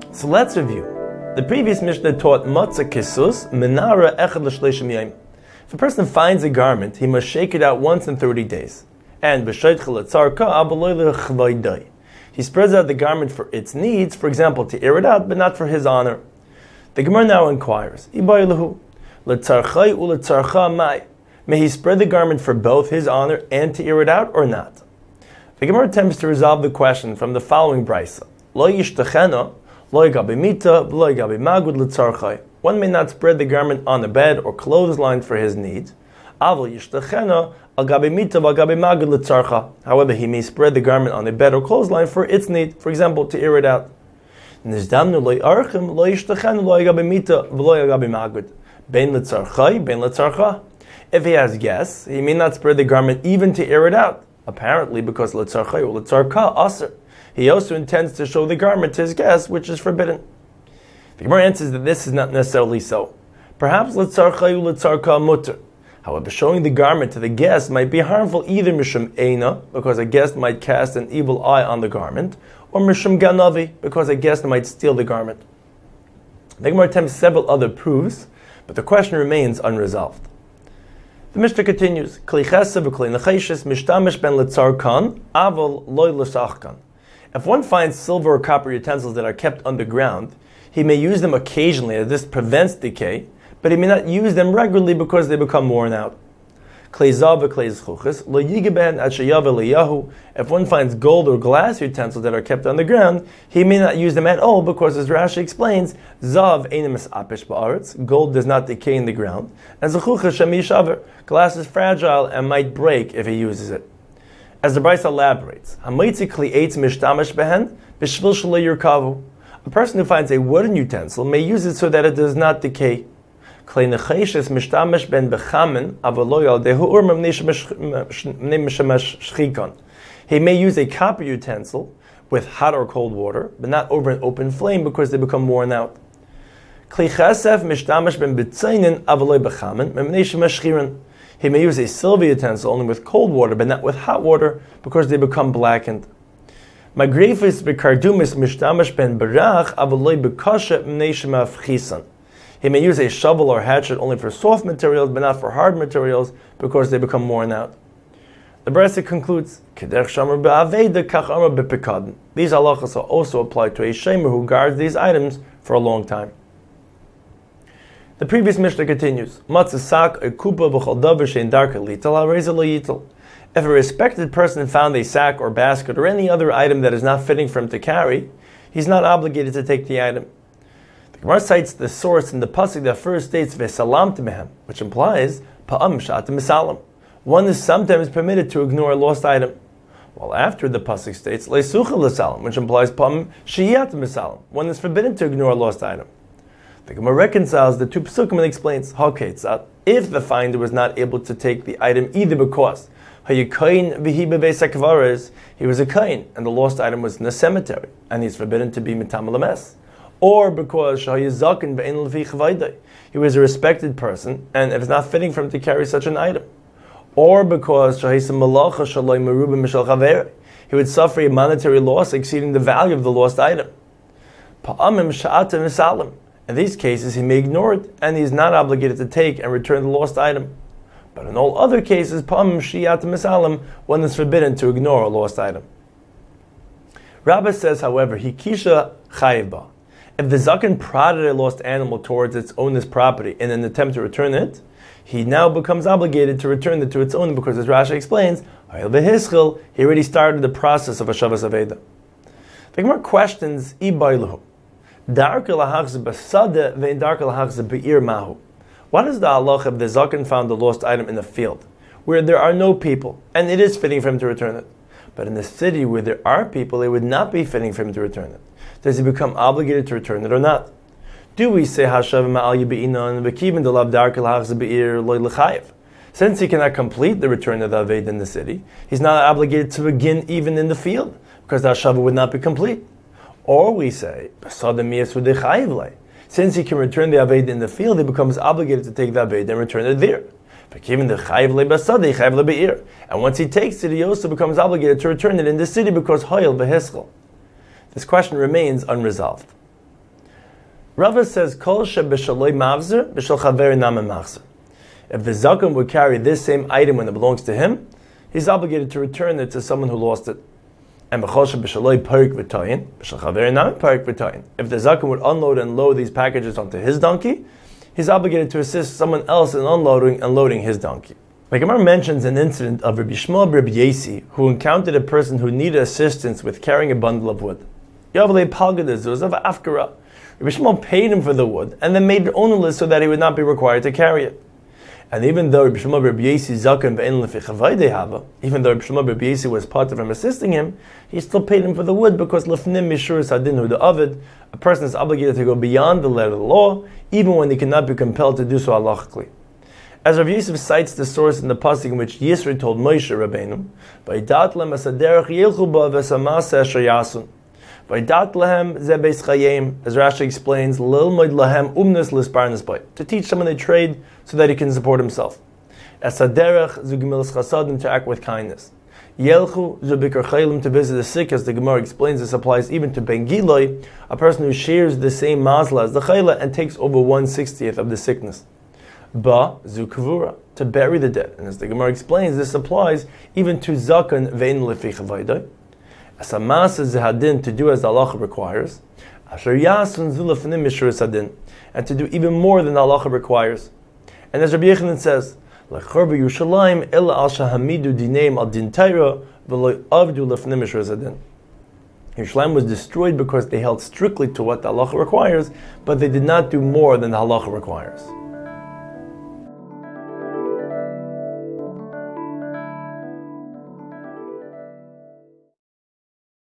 So let's review. The previous Mishnah taught Matzah Kisus, Menara Echad L'Shleishim Yom. If a person finds a garment, he must shake it out once in 30 days. And he spreads out the garment for its needs, for example, to air it out, but not for his honor. The Gemara now inquires, may he spread the garment for both his honor and to air it out, or not? The Gemara attempts to resolve the question from the following brisa. One may not spread the garment on the bed or clothesline for his needs. However, he may spread the garment on the bed or clothesline for its need, for example, to air it out. If he has guests, he may not spread the garment even to air it out, apparently because he also intends to show the garment to his guests, which is forbidden. The Gemara answers that this is not necessarily so. Perhaps mutter. However, showing the garment to the guest might be harmful either mishum eina, because a guest might cast an evil eye on the garment, or mishum ganavi, because a guest might steal the garment. The Gemara attempts several other proofs, but the question remains unresolved. The Mishnah continues, if one finds silver or copper utensils that are kept underground, he may use them occasionally as this prevents decay, but he may not use them regularly because they become worn out. If one finds gold or glass utensils that are kept on the ground, he may not use them at all because, as Rashi explains, gold does not decay in the ground, and glass is fragile and might break if he uses it. As the Brisa elaborates, a person who finds a wooden utensil may use it so that it does not decay. He may use a copper utensil with hot or cold water, but not over an open flame because they become worn out. He may use a silver utensil only with cold water, but not with hot water because they become blackened. He may use a shovel or hatchet only for soft materials, but not for hard materials, because they become worn out. The Brisa concludes, these halachas also apply to a shemer who guards these items for a long time. The previous Mishnah continues, if a respected person found a sack or basket or any other item that is not fitting for him to carry, he's not obligated to take the item. The Gemara cites the source in the pasuk that first states "Vesalamtem mehem," which implies "Pa'am shatem misalam." One is sometimes permitted to ignore a lost item, while after the pasuk states "Leisucha l'salam," which implies "Pa'am shiyatem misalam." One is forbidden to ignore a lost item. The Gemara reconciles the two pasukim and explains, if the finder was not able to take the item either because he was a kain and the lost item was in the cemetery and he's forbidden to be mitam lames, or because he was a respected person and it is not fitting for him to carry such an item, or because he would suffer a monetary loss exceeding the value of the lost item. In these cases, he may ignore it, and he is not obligated to take and return the lost item. But in all other cases, one is forbidden to ignore a lost item. Rabbah says, however, Hikisha Chayva. If the Zaken prodded a lost animal towards its owner's property in an attempt to return it, he now becomes obligated to return it to its owner because, as Rashi explains, he already started the process of Hashavas Aveda. The Gemara questions, what is the halach if the zaken found the lost item in the field, where there are no people, and it is fitting for him to return it? But in the city where there are people, it would not be fitting for him to return it. Does he become obligated to return it or not? Do we say since he cannot complete the return of the Aved in the city, he's not obligated to begin even in the field, because the Hashava would not be complete? Or we say, since he can return the Aved in the field, he becomes obligated to take the Aved and return it there. And once he takes it, he also becomes obligated to return it in the city because Hoyel v'Hischel. This question remains unresolved. Rava says, Kol shebeshaloi mavzer, b'shal chaver name machzer. If the zaken would carry this same item when it belongs to him, he's obligated to return it to someone who lost it. And if the zaken would unload and load these packages onto his donkey, he's obligated to assist someone else in unloading and loading his donkey. The Gemara mentions an incident of Rabbi Shmuel Rabbi Yesi, who encountered a person who needed assistance with carrying a bundle of wood. Rabbi Shmuel paid him for the wood and then made it ownerless so that he would not be required to carry it. And even though Rabbi Shmuel Rabbi Yesi was part of him assisting him, he still paid him for the wood because lefnim mishuras hadinu the avid, a person is obligated to go beyond the letter of the law, even when he cannot be compelled to do so halachically. As Rav Yosef cites the source in the pasuk in which Yisro told Moshe Rabbeinu, "Vaydat lehem asaderech yilchu ba v'samasa asher yasun." Vaydat lehem ze beis chayim, as Rashi explains, lilmoid lehem umnes lisparnas bay, to teach someone a trade so that he can support himself. Asaderech zu gemilas chasadim, to act with kindness. Yelchu zu bikar chaylim, to visit the sick, as the Gemara explains. This applies even to ben giloi, a person who shares the same mazla as the chayla and takes over 1/60th of the sickness. Ba zu kavura, to bury the dead, and as the Gemara explains, this applies even to zaken vein lefi chavaydai. As a masa zehadin, to do as the halacha requires. Asher yasun zu lefnim mishuras hadin, and to do even more than the halacha requires. And as Rabbi Yechanan says, "Lechorba Yerushalayim ela al shahamidu dineim al din Torah v'lo avdu lefnim mishuras hadin." Yerushalayim was destroyed because they held strictly to what the halacha requires, but they did not do more than the halacha requires.